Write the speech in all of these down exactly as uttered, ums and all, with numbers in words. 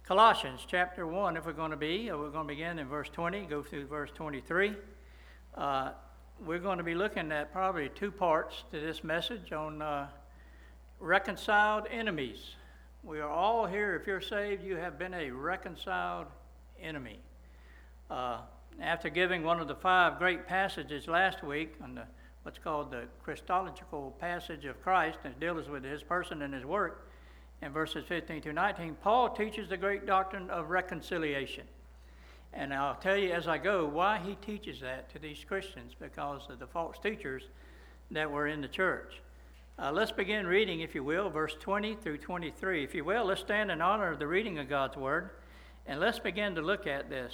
Colossians chapter one, if we're going to be, we're going to begin in verse twenty, go through verse twenty-three. Uh, we're going to be looking at probably two parts to this message on uh, reconciled enemies. We are all here, if you're saved, you have been a reconciled enemy. Uh, after giving one of the five great passages last week on the what's called the Christological passage of Christ, and deals with his person and his work, in verses fifteen through nineteen, Paul teaches the great doctrine of reconciliation. And I'll tell you as I go why he teaches that to these Christians, because of the false teachers that were in the church. Uh, let's begin reading, if you will, verse twenty through twenty-three. If you will, let's stand in honor of the reading of God's word, and let's begin to look at this.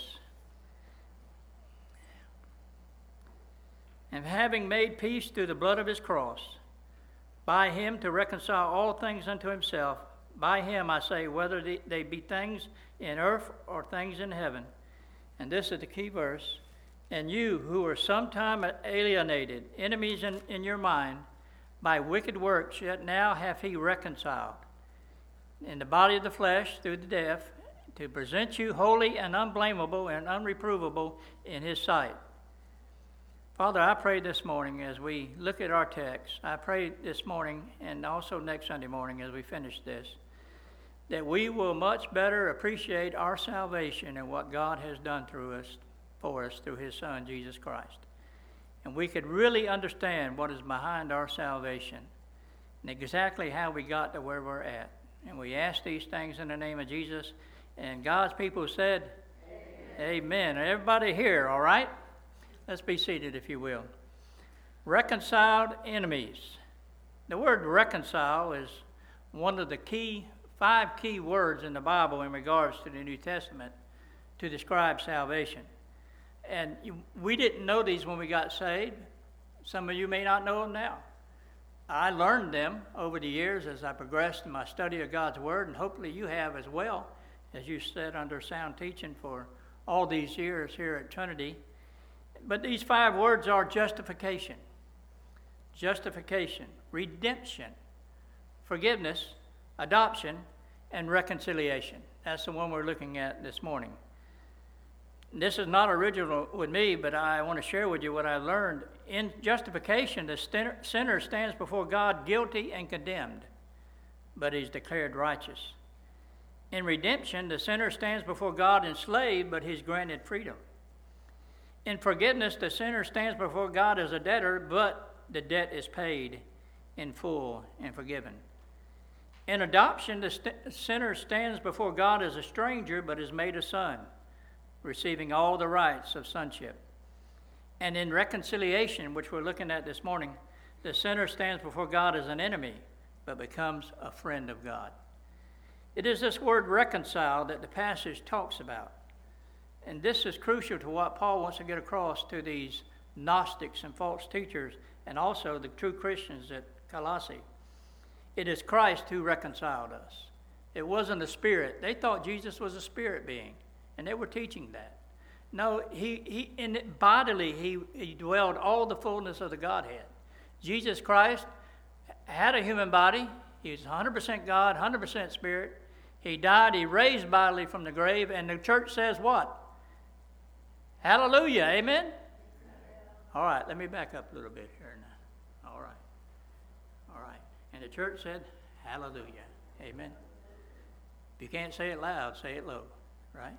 And having made peace through the blood of his cross, by him to reconcile all things unto himself, by him I say, whether they be things in earth or things in heaven. And this is the key verse. And you who were sometime alienated, enemies in, in your mind, by wicked works, yet now hath he reconciled in the body of the flesh through the death, to present you holy and unblameable and unreprovable in his sight. Father, I pray this morning as we look at our text, I pray this morning and also next Sunday morning as we finish this, that we will much better appreciate our salvation and what God has done through us, for us through his Son, Jesus Christ. And we could really understand what is behind our salvation and exactly how we got to where we're at. And we ask these things in the name of Jesus. And God's people said, Amen. Amen. Everybody here, all right? Let's be seated, if you will. Reconciled enemies. The word reconcile is one of the key, five key words in the Bible in regards to the New Testament to describe salvation. And you, we didn't know these when we got saved. Some of you may not know them now. I learned them over the years as I progressed in my study of God's Word, and hopefully you have as well, as you sat under sound teaching for all these years here at Trinity. But these five words are justification, justification, redemption, forgiveness, adoption, and reconciliation. That's the one we're looking at this morning. This is not original with me, but I want to share with you what I learned. In justification, the sinner stands before God guilty and condemned, but he's declared righteous. In redemption, the sinner stands before God enslaved, but he's granted freedom. In forgiveness, the sinner stands before God as a debtor, but the debt is paid in full and forgiven. In adoption, the st- sinner stands before God as a stranger, but is made a son, receiving all the rights of sonship. And in reconciliation, which we're looking at this morning, the sinner stands before God as an enemy, but becomes a friend of God. It is this word reconcile that the passage talks about. And this is crucial to what Paul wants to get across to these Gnostics and false teachers, and also the true Christians at Colossae. It is Christ who reconciled us. It wasn't the Spirit. They thought Jesus was a spirit being, and they were teaching that. No, he, he in it, bodily, he, he dwelled all the fullness of the Godhead. Jesus Christ had a human body. He was one hundred percent God, one hundred percent Spirit. He died, he raised bodily from the grave, and the church says what? Hallelujah, amen? All right, let me back up a little bit here now. All right, all right. And the church said, hallelujah, amen? If you can't say it loud, say it low, right?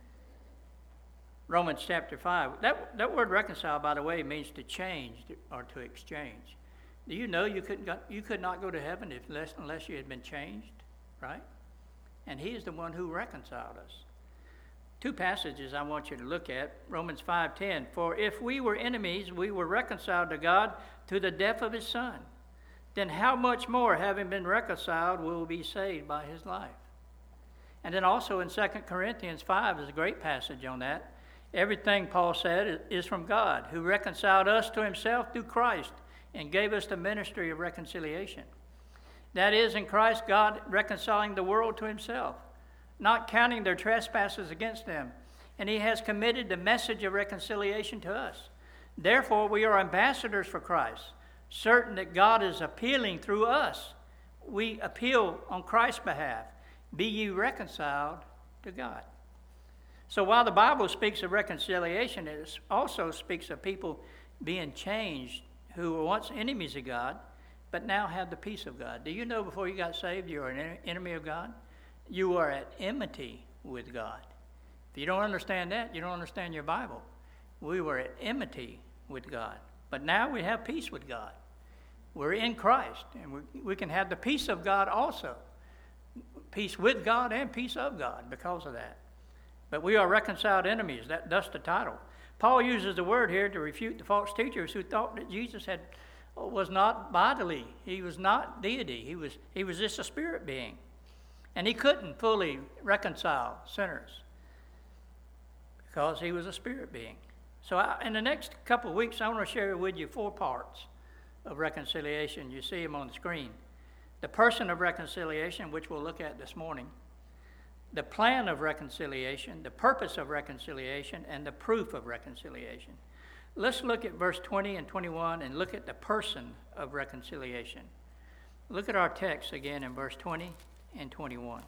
Romans chapter five. That, that word reconcile, by the way, means to change or to exchange. Do you know you couldn't go, you could not go to heaven if less, unless you had been changed, right? And he is the one who reconciled us. Two passages I want you to look at. Romans five ten. For if we were enemies, we were reconciled to God through the death of his Son. Then how much more, having been reconciled, will we be saved by his life? And then also in Second Corinthians five is a great passage on that. Everything, Paul said, is from God, who reconciled us to himself through Christ and gave us the ministry of reconciliation. That is, in Christ, God reconciling the world to himself, not counting their trespasses against them. And he has committed the message of reconciliation to us. Therefore, we are ambassadors for Christ, certain that God is appealing through us. We appeal on Christ's behalf. Be ye reconciled to God. So while the Bible speaks of reconciliation, it also speaks of people being changed who were once enemies of God, but now have the peace of God. Do you know before you got saved you were an enemy of God? You were at enmity with God. If you don't understand that, you don't understand your Bible. We were at enmity with God, but now we have peace with God. We're in Christ, and we, we can have the peace of God also. Peace with God and peace of God because of that. But we are reconciled enemies. That, that's the title. Paul uses the word here to refute the false teachers who thought that Jesus had was not bodily. He was not deity. He was, he was just a spirit being. And he couldn't fully reconcile sinners because he was a spirit being. So I, in the next couple of weeks, I want to share with you four parts of reconciliation. You see them on the screen. The person of reconciliation, which we'll look at this morning. The plan of reconciliation, the purpose of reconciliation, and the proof of reconciliation. Let's look at verse twenty and twenty-one and look at the person of reconciliation. Look at our text again in verse twenty and twenty-one.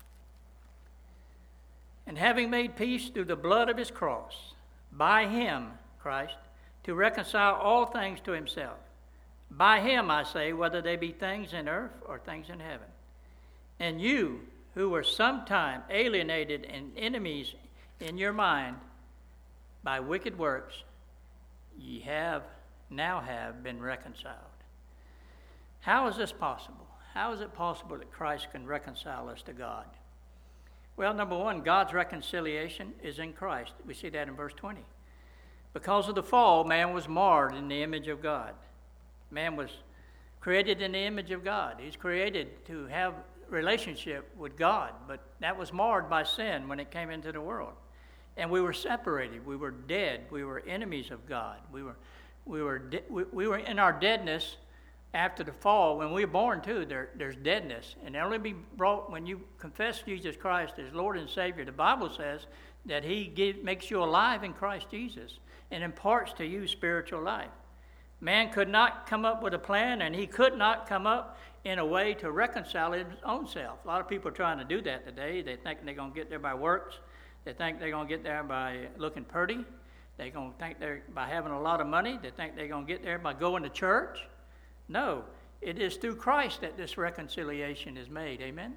And having made peace through the blood of his cross, by him, Christ, to reconcile all things to himself. By him, I say, whether they be things in earth or things in heaven. And you, who were sometime alienated and enemies in your mind by wicked works, ye have, now have been reconciled. How is this possible? How is it possible that Christ can reconcile us to God? Well, number one, God's reconciliation is in Christ. We see that in verse twenty. Because of the fall, man was marred in the image of God. Man was created in the image of God. He's created to have relationship with God, but that was marred by sin when it came into the world. And we were separated. We were dead. We were enemies of God. We were, we were, de- we, we were in our deadness after the fall. When we were born too, there, there's deadness, and it only be brought when you confess Jesus Christ as Lord and Savior. The Bible says that He give, makes you alive in Christ Jesus and imparts to you spiritual life. Man could not come up with a plan, and he could not come up in a way to reconcile his own self. A lot of people are trying to do that today. They think they're going to get there by works. They think they're going to get there by looking pretty. They're going to think they're by having a lot of money. They think they're going to get there by going to church. No, it is through Christ that this reconciliation is made. Amen?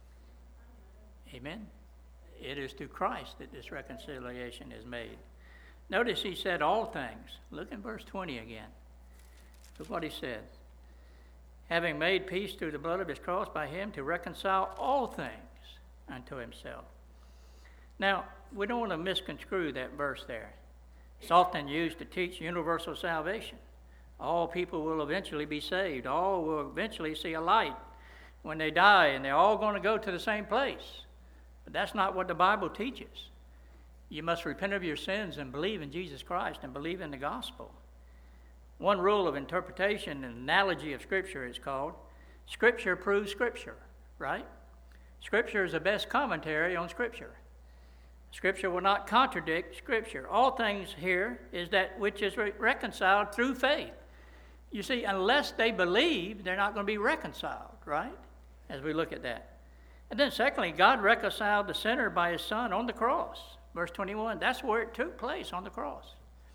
Amen. It is through Christ that this reconciliation is made. Notice he said all things. Look in verse twenty again. Look what he said. Having made peace through the blood of his cross by him to reconcile all things unto himself. Now, we don't want to misconstrue that verse there. It's often used to teach universal salvation. All people will eventually be saved. All will eventually see a light when they die, and they're all going to go to the same place. But that's not what the Bible teaches. You must repent of your sins and believe in Jesus Christ and believe in the gospel. One rule of interpretation, an analogy of Scripture is called, Scripture proves Scripture, right? Scripture is the best commentary on Scripture. Scripture will not contradict Scripture. All things here is that which is re- reconciled through faith. You see, unless they believe, they're not going to be reconciled, right? As we look at that. And then secondly, God reconciled the sinner by his Son on the cross. Verse twenty-one, that's where it took place, on the cross.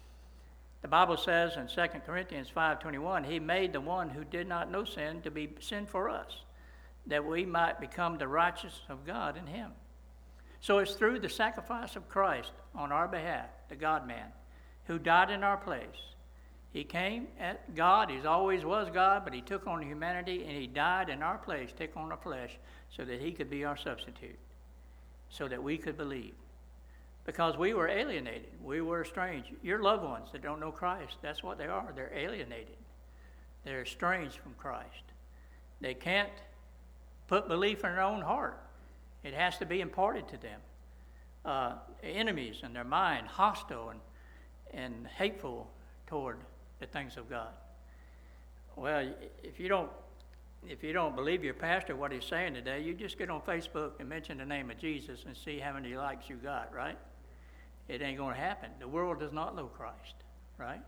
The Bible says in Second Corinthians five twenty-one, he made the one who did not know sin to be sin for us, that we might become the righteousness of God in him. So it's through the sacrifice of Christ on our behalf, the God-man, who died in our place. He came at God. He always was God, but he took on humanity, and he died in our place, took on the flesh, so that he could be our substitute, so that we could believe. Because we were alienated. We were estranged. Your loved ones that don't know Christ, that's what they are. They're alienated. They're estranged from Christ. They can't put belief in their own heart. It has to be imparted to them. Uh, enemies in their mind, hostile and, and hateful toward the things of God. Well, if you don't if you don't believe your pastor what he's saying today, you just get on Facebook and mention the name of Jesus and see how many likes you got, right? It ain't going to happen. The world does not know Christ, right?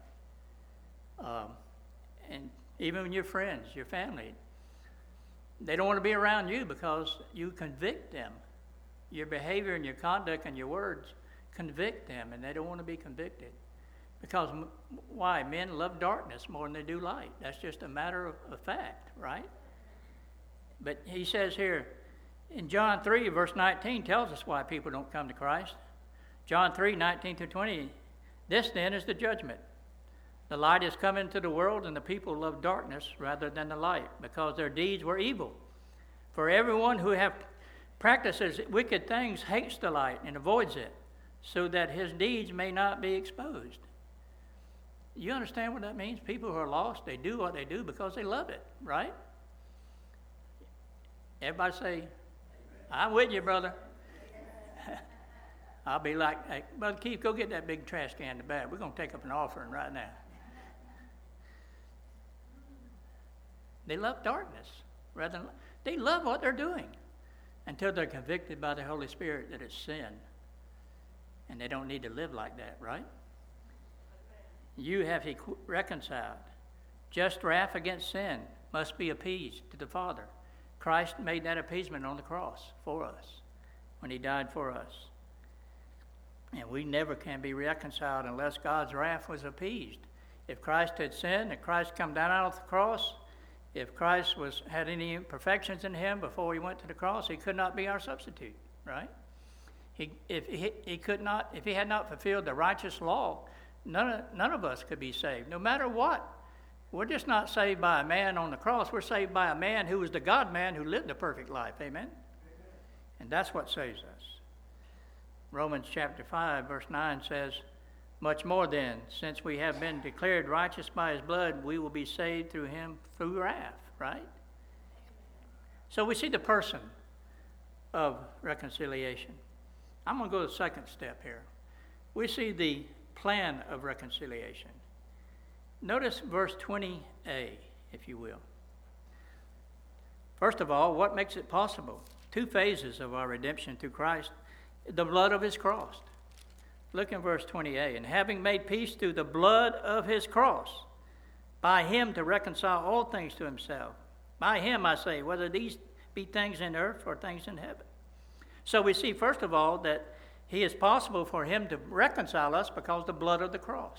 Um, and even your friends, your family, they don't want to be around you because you convict them Your behavior and your conduct and your words convict them, and they don't want to be convicted. Because m- why? Men love darkness more than they do light. That's just a matter of, of fact, right? But he says here, in John three, verse nineteen, tells us why people don't come to Christ. John three, nineteen through twenty, this then is the judgment. The light is come into the world, and the people love darkness rather than the light, because their deeds were evil. For everyone who have practices wicked things hates the light and avoids it, so that his deeds may not be exposed. You understand what that means? People who are lost, they do what they do because they love it, right? Everybody say, I'm with you, brother. I'll be like, hey, Brother Keith, go get that big trash can in the back. We're going to take up an offering right now. They love darkness rather than, they love what they're doing until they're convicted by the Holy Spirit that it's sin. And they don't need to live like that, right? You have equ- reconciled. Just wrath against sin must be appeased to the Father. Christ made that appeasement on the cross for us when he died for us. And we never can be reconciled unless God's wrath was appeased. If Christ had sinned and Christ come down out of the cross, if Christ was had any imperfections in him before he went to the cross, he could not be our substitute, right? He, if he, he could not, if he had not fulfilled the righteous law, none of, none of us could be saved, no matter what. We're just not saved by a man on the cross. We're saved by a man who was the God-man who lived a perfect life. Amen? Amen. And that's what saves us. Romans chapter five, verse nine says, much more then, since we have been declared righteous by his blood, we will be saved through him through wrath, right? So we see the person of reconciliation. I'm going to go to the second step here. We see the plan of reconciliation. Notice verse twenty a, if you will. First of all, what makes it possible? Two phases of our redemption through Christ, the blood of his cross. Look in verse twenty a. And having made peace through the blood of his cross, by him to reconcile all things to himself. By him, I say, whether these be things in earth or things in heaven. So we see, first of all, that he is possible for him to reconcile us because of the blood of the cross.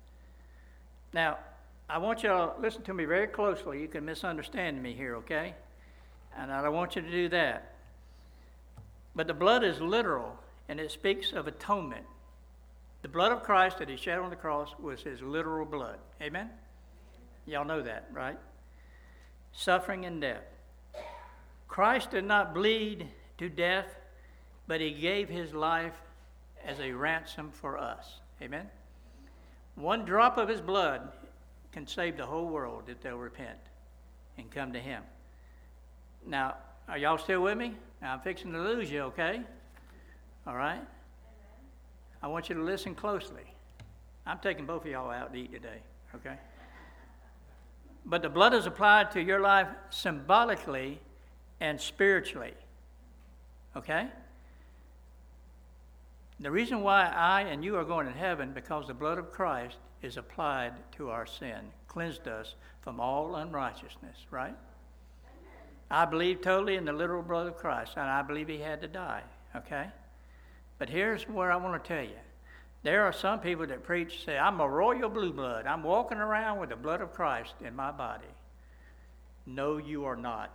Now, I want you to listen to me very closely. You can misunderstand me here, okay? And I don't want you to do that. But the blood is literal, and it speaks of atonement. The blood of Christ that he shed on the cross was his literal blood. Amen? Y'all know that, right? Suffering and death. Christ did not bleed to death, but he gave his life as a ransom for us. Amen? One drop of his blood can save the whole world if they'll repent and come to him. Now, are y'all still with me? Now, I'm fixing to lose you, okay? All right? I want you to listen closely. I'm taking both of y'all out to eat today, okay? But the blood is applied to your life symbolically and spiritually, okay? The reason why I and you are going to heaven because the blood of Christ is applied to our sin, cleansed us from all unrighteousness, right? I believe totally in the literal blood of Christ, and I believe he had to die, okay? But here's where I want to tell you. There are some people that preach, say, I'm a royal blue blood. I'm walking around with the blood of Christ in my body. No, you are not.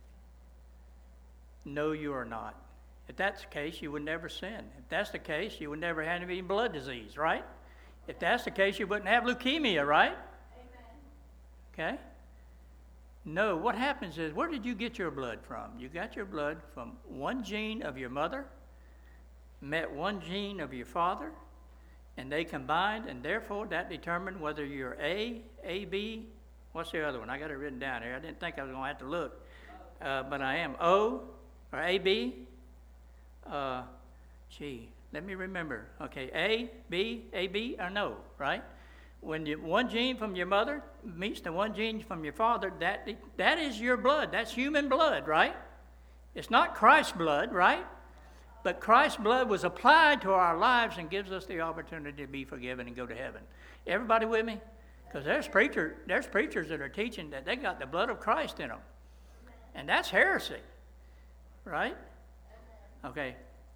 No, you are not. If that's the case, you would never sin. If that's the case, you would never have any blood disease, right? If that's the case, you wouldn't have leukemia, right? Amen. Okay? No, what happens is, where did you get your blood from? You got your blood from one gene of your mother, met one gene of your father, and they combined, and therefore that determined whether you're A, A B, what's the other one? I got it written down here. I didn't think I was going to have to look, uh, but I am O, or A B, uh, gee, let me remember. Okay, A, B, A, B, or no, right? When you, one gene from your mother meets the one gene from your father, that that is your blood. That's human blood, right? It's not Christ's blood, right? But Christ's blood was applied to our lives and gives us the opportunity to be forgiven and go to heaven. Everybody with me? Because there's preacher, there's preachers that are teaching that they got the blood of Christ in them. And that's heresy, right? Okay,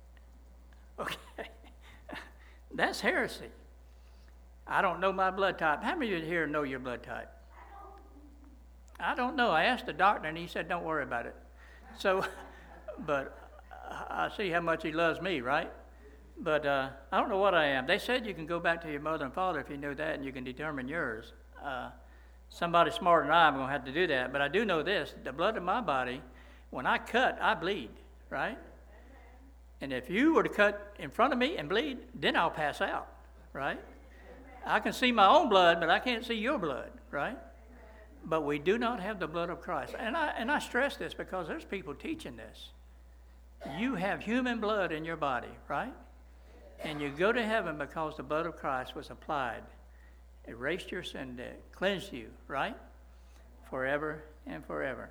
Okay. That's heresy. I don't know my blood type. How many of you here know your blood type? I don't know. I asked the doctor, and he said, don't worry about it. So, but I see how much he loves me, right? But uh, I don't know what I am. They said you can go back to your mother and father if you know that, and you can determine yours. Uh, somebody smarter than I am going to have to do that. But I do know this. The blood in my body, when I cut, I bleed, right? And if you were to cut in front of me and bleed, then I'll pass out, right? I can see my own blood, but I can't see your blood, right? But we do not have the blood of Christ. And I, and I stress this because there's people teaching this. You have human blood in your body, right? And you go to heaven because the blood of Christ was applied, erased your sin debt, cleansed you, right? Forever and forever.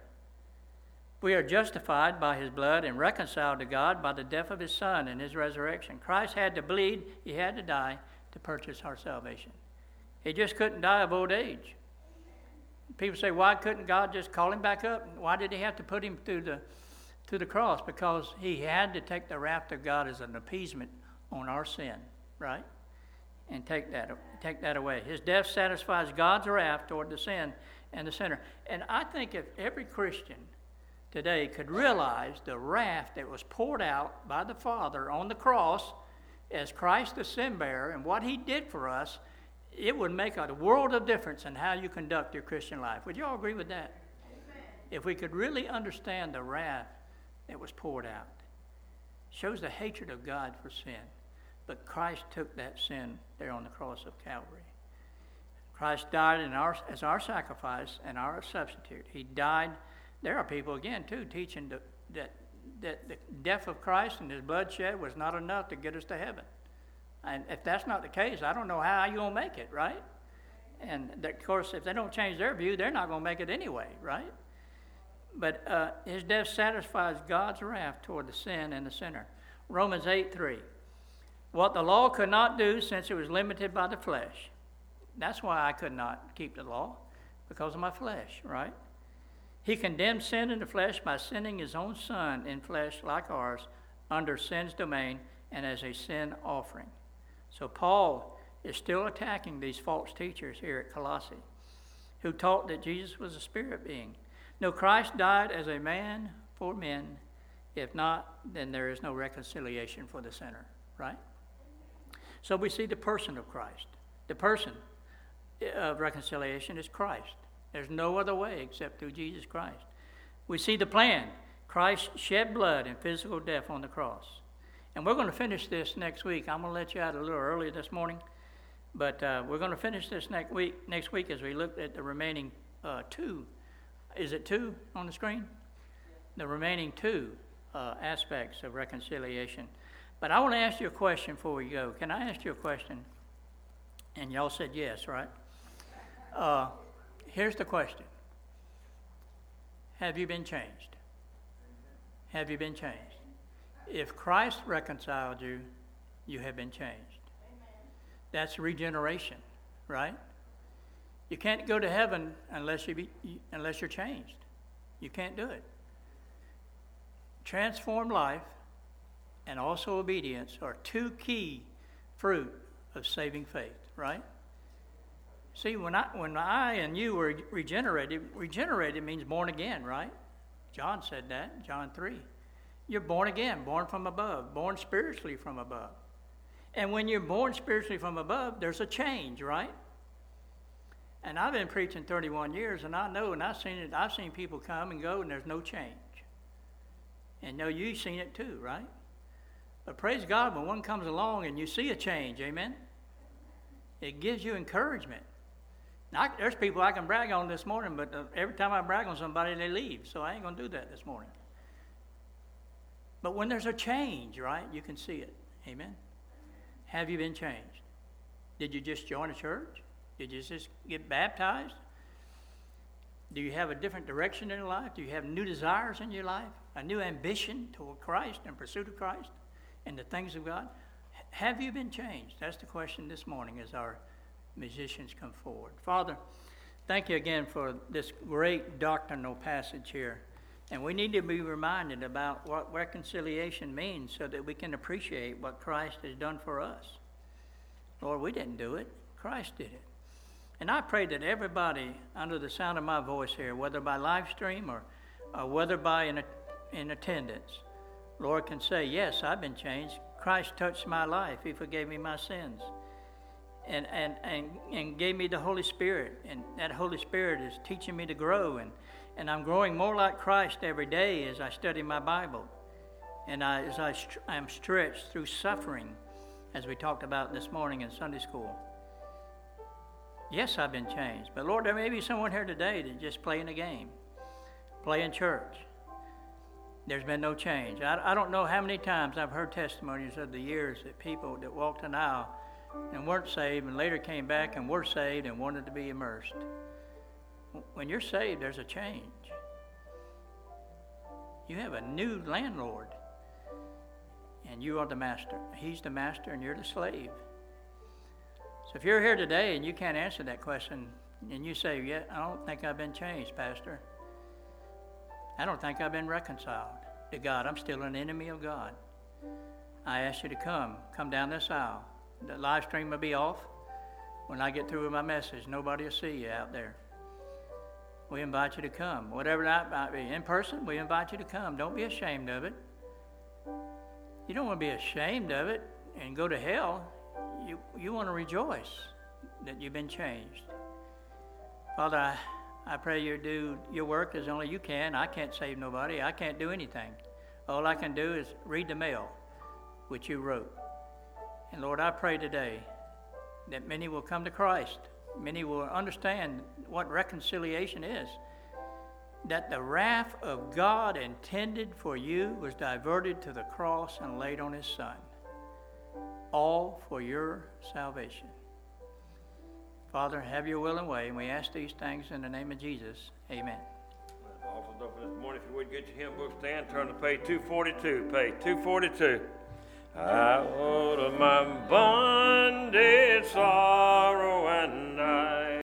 We are justified by his blood and reconciled to God by the death of his Son and his resurrection. Christ had to bleed, he had to die to purchase our salvation. He just couldn't die of old age. People say, why couldn't God just call him back up? Why did he have to put him through the, through the cross? Because he had to take the wrath of God as an appeasement on our sin, right? And take that, take that away. His death satisfies God's wrath toward the sin and the sinner. And I think if every Christian today could realize the wrath that was poured out by the Father on the cross as Christ the sin bearer and what he did for us, it would make a world of difference in how you conduct your Christian life. Would you all agree with that? Amen. If we could really understand the wrath that was poured out, shows the hatred of God for sin. But Christ took that sin there on the cross of Calvary. Christ died in our, as our sacrifice and our substitute. He died. There are people, again, too, teaching that, that, that the death of Christ and his blood shed was not enough to get us to heaven. And if that's not the case, I don't know how you're going to make it, right? And, that, of course, if they don't change their view, they're not going to make it anyway, right? But uh, his death satisfies God's wrath toward the sin and the sinner. Romans eight three. What the law could not do since it was limited by the flesh. That's why I could not keep the law, because of my flesh, right? He condemned sin in the flesh by sending his own Son in flesh like ours under sin's domain and as a sin offering. So Paul is still attacking these false teachers here at Colossae who taught that Jesus was a spirit being. No, Christ died as a man for men. If not, then there is no reconciliation for the sinner, right? So we see the person of Christ. The person of reconciliation is Christ. There's no other way except through Jesus Christ. We see the plan. Christ shed blood in physical death on the cross. And we're going to finish this next week. I'm going to let you out a little early this morning. But uh, we're going to finish this next week Next week as we look at the remaining uh, two. Is it two on the screen? The remaining two uh, aspects of reconciliation. But I want to ask you a question before we go. Can I ask you a question? And y'all said yes, right? Uh, here's the question. Have you been changed? Have you been changed? If Christ reconciled you, you have been changed. That's regeneration, right? You can't go to heaven unless you be, unless you're changed. You can't do it. Transformed life and also obedience are two key fruit of saving faith, right? See, when I when I and you were regenerated, regenerated means born again, right? John said that, John three. You're born again, born from above, born spiritually from above. And when you're born spiritually from above, there's a change, right? And I've been preaching thirty-one years, and I know, and I've seen it. I've seen people come and go, and there's no change. And know you've seen it too, right? But praise God, when one comes along and you see a change, amen, it gives you encouragement. Now, there's people I can brag on this morning, but uh, every time I brag on somebody, they leave. So I ain't going to do that this morning. But when there's a change, right, you can see it. Amen. Have you been changed? Did you just join a church? Did you just get baptized? Do you have a different direction in your life? Do you have new desires in your life? A new ambition toward Christ and pursuit of Christ and the things of God? Have you been changed? That's the question this morning as our musicians come forward. Father, thank you again for this great doctrinal passage here. And we need to be reminded about what reconciliation means so that we can appreciate what Christ has done for us. Lord, we didn't do it. Christ did it. And I pray that everybody under the sound of my voice here, whether by live stream or, or whether by in, a, in attendance, Lord, can say, yes, I've been changed. Christ touched my life. He forgave me my sins and, and, and, and gave me the Holy Spirit. And that Holy Spirit is teaching me to grow. And, and I'm growing more like Christ every day as I study my Bible. And I, as I st- I'm stretched through suffering, as we talked about this morning in Sunday school. Yes, I've been changed. But Lord, there may be someone here today that's just playing a game, playing church. There's been no change. I, I don't know how many times I've heard testimonies of the years that people that walked an aisle and weren't saved and later came back and were saved and wanted to be immersed. When you're saved, there's a change. You have a new landlord, and you are the master. He's the master, and you're the slave. So if you're here today and you can't answer that question, and you say, yeah, I don't think I've been changed, Pastor. I don't think I've been reconciled to God. I'm still an enemy of God. I ask you to come. Come down this aisle. The live stream will be off. When I get through with my message, nobody will see you out there. We invite you to come. Whatever that might be. In person, we invite you to come. Don't be ashamed of it. You don't want to be ashamed of it and go to hell. You, you want to rejoice that you've been changed. Father, I, I pray you do your work as only you can. I can't save nobody. I can't do anything. All I can do is read the mail, which you wrote. And Lord, I pray today that many will come to Christ. Many will understand what reconciliation is. That the wrath of God intended for you was diverted to the cross and laid on his Son. All for your salvation. Father, have your will and way, and we ask these things in the name of Jesus. Amen. Also, don't for this morning, if you would get your hymn book stand, turn to page two forty-two. Page two forty-two. I order my bond.